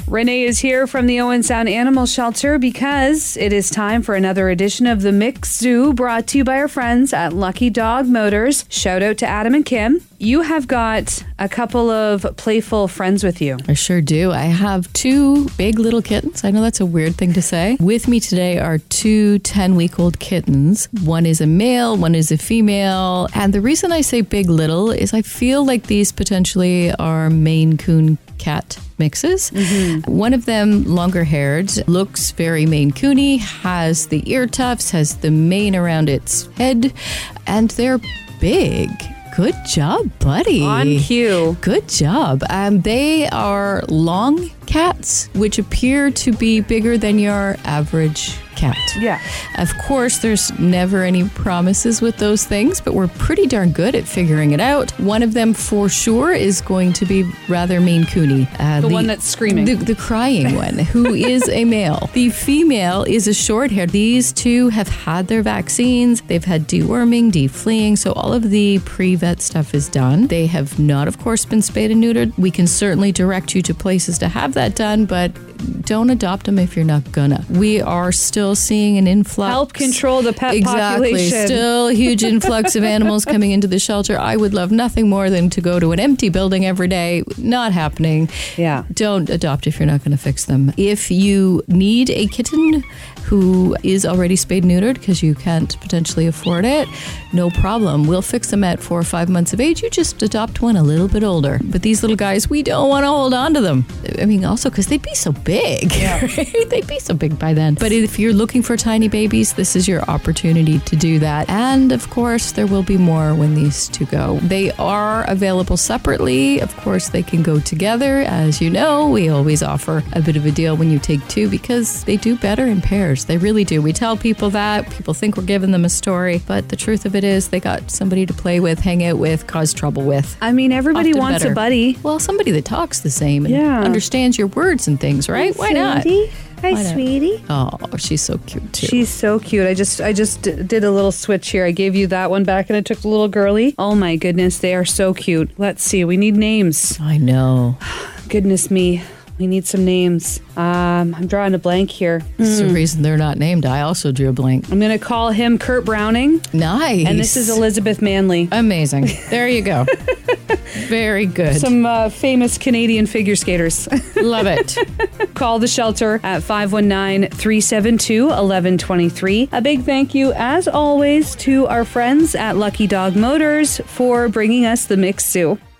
Renee is here from the Owen Sound Animal Shelter because it is time for another edition of the Mix Zoo, brought to you by our friends at Lucky Dog Motors. Shout out to Adam and Kim. You have got a couple of playful friends with you. I sure do. I have two big little kittens. I know that's a weird thing to say. With me today are two 10-week-old kittens. One is a male, one is a female. And the reason I say big little is I feel like these potentially are Maine Coon cat mixes. One of them, longer haired, looks very Maine Coony, has the ear tufts, has the mane around its head, and they're big. Good job, buddy. On cue. Good job. They are long cats, which appear to be bigger than your average cat. Yeah. Of course, there's never any promises with those things, but we're pretty darn good at figuring it out. One of them, for sure, is going to be rather Maine Coony. The one that's screaming. The crying one, who is a male. The female is a short hair. These two have had their vaccines. They've had deworming, defleeing, so all of the pre-vet stuff is done. They have not, of course, been spayed and neutered. We can certainly direct you to places to have that done, but don't adopt them if you're not gonna. We are still seeing an influx. Help control the pet Exactly. population. Still a huge influx of animals coming into the shelter. I would love nothing more than to go to an empty building every day. Not happening. Yeah. Don't adopt if you're not going to fix them. If you need a kitten who is already spayed and neutered because you can't potentially afford it, no problem. We'll fix them at 4 or 5 months of age. You just adopt one a little bit older. But these little guys, we don't want to hold on to them. I mean, also because they'd be so big. Yeah. Right? They'd be so big by then. But if you're looking for tiny babies, this is your opportunity to do that. And of course, there will be more when these two go. They are available separately. Of course, they can go together. As you know, we always offer a bit of a deal when you take two because they do better in pairs. They really do. We tell people that. People think we're giving them a story. But the truth of it is they got somebody to play with, hang out with, cause trouble with. I mean, everybody Often wants better. a buddy. Well, somebody that talks the same and Yeah. understands your words and things, right? Why not? Hi, Why not? sweetie. Oh, she's so cute too. She's so cute. I just did a little switch here. I gave you that one back and I took the little girly. Oh my goodness, they are so cute. Let's see. We need names. I know. Goodness me. We need some names. I'm drawing a blank here. That's the reason they're not named. I also drew a blank. I'm going to call him Kurt Browning. Nice. And this is Elizabeth Manley. Amazing. There you go. Very good. Some famous Canadian figure skaters. Love it. Call the shelter at 519-372-1123. A big thank you, as always, to our friends at Lucky Dog Motors for bringing us the Mix Zoo.